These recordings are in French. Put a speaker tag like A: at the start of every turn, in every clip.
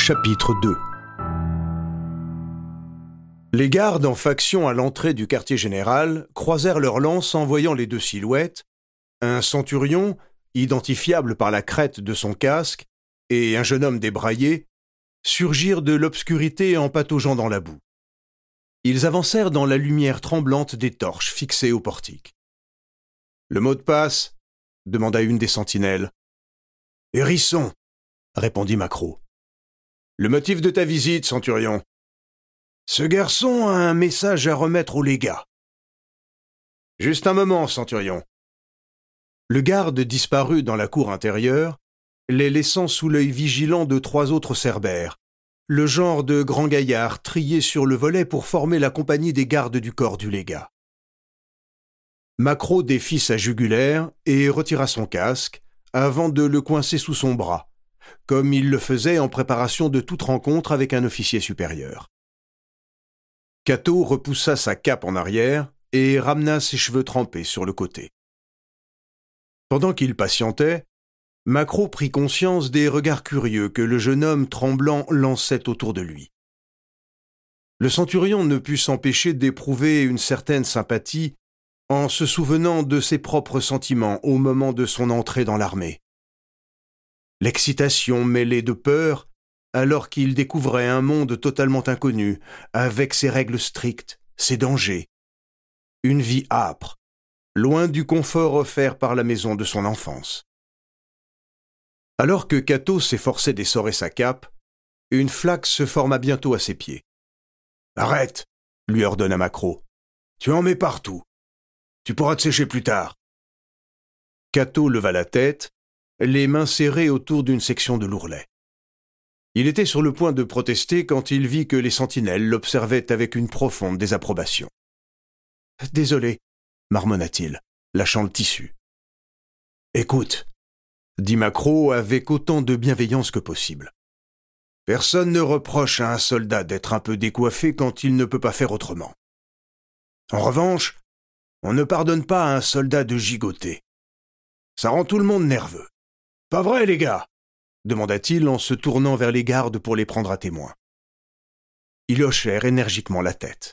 A: Chapitre 2. Les gardes en faction à l'entrée du quartier général croisèrent leurs lances en voyant les deux silhouettes, un centurion, identifiable par la crête de son casque, et un jeune homme débraillé, surgir de l'obscurité en pataugeant dans la boue. Ils avancèrent dans la lumière tremblante des torches fixées au portique. « Le mot de passe » demanda une des sentinelles. « Hérisson » répondit Macro. « Le motif de ta visite, centurion ?» « Ce garçon a un message à remettre au légat. »« Juste un moment, centurion. » Le garde disparut dans la cour intérieure, les laissant sous l'œil vigilant de trois autres cerbères, le genre de grands gaillards triés sur le volet pour former la compagnie des gardes du corps du légat. Macro défit sa jugulaire et retira son casque avant de le coincer sous son bras, comme il le faisait en préparation de toute rencontre avec un officier supérieur. Cato repoussa sa cape en arrière et ramena ses cheveux trempés sur le côté. Pendant qu'il patientait, Macro prit conscience des regards curieux que le jeune homme tremblant lançait autour de lui. Le centurion ne put s'empêcher d'éprouver une certaine sympathie en se souvenant de ses propres sentiments au moment de son entrée dans l'armée. L'excitation mêlée de peur, alors qu'il découvrait un monde totalement inconnu, avec ses règles strictes, ses dangers. Une vie âpre, loin du confort offert par la maison de son enfance. Alors que Cato s'efforçait d'essorer sa cape, une flaque se forma bientôt à ses pieds. « Arrête !» lui ordonna Macro. « Tu en mets partout. Tu pourras te sécher plus tard. » Cato leva la tête, les mains serrées autour d'une section de l'ourlet. Il était sur le point de protester quand il vit que les sentinelles l'observaient avec une profonde désapprobation. « Désolé, » marmonna-t-il, lâchant le tissu. « Écoute, » dit Macro avec autant de bienveillance que possible. « Personne ne reproche à un soldat d'être un peu décoiffé quand il ne peut pas faire autrement. En revanche, on ne pardonne pas à un soldat de gigoter. Ça rend tout le monde nerveux. Pas vrai, les gars ?» demanda-t-il en se tournant vers les gardes pour les prendre à témoin. Ils hochèrent énergiquement la tête.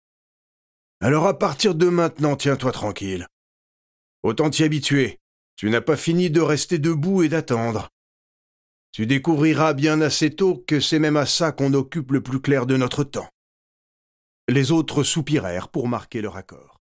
A: « Alors à partir de maintenant, tiens-toi tranquille. Autant t'y habituer, tu n'as pas fini de rester debout et d'attendre. Tu découvriras bien assez tôt que c'est même à ça qu'on occupe le plus clair de notre temps. » Les autres soupirèrent pour marquer leur accord.